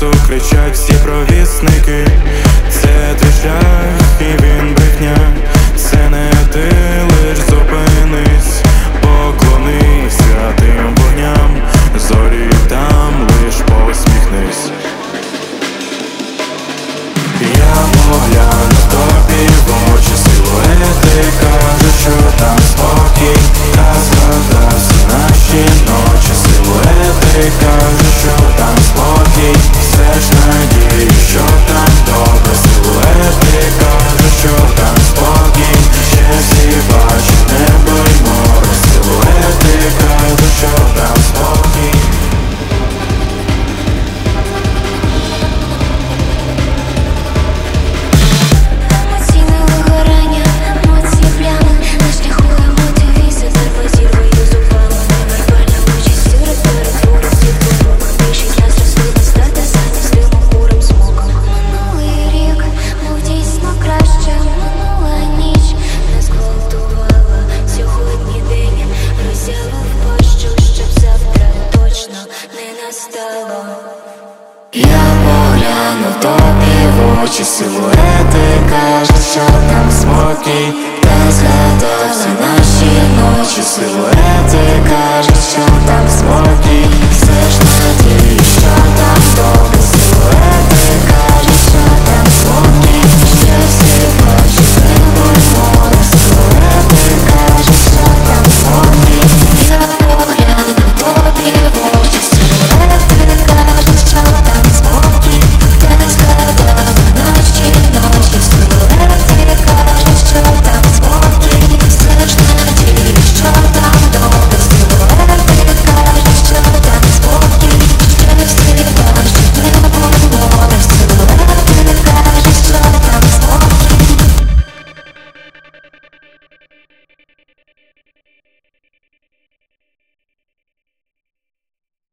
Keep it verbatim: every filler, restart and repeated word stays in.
часу кричать всі провісники. Це твій шлях і він брехня, це не ти, лиш зупинись, поклонись святим вогням, зорі там, лиш посміхнись. Я погляну тобі в очі, силуети кажуть, що там спокій, та згадав всі наші ночі. Силуети кажуть, що там спокій, все ж надію, що там добре. Силуети кажуть, що там спокій, ще всі бачать небо й море. Силуети кажуть, що там спокій. Я погляну тобі в очі, силуети кажуть, що там спокій, та згадав всі наші ночі. Силуети кажуть, що там спокій, все ж надію, що там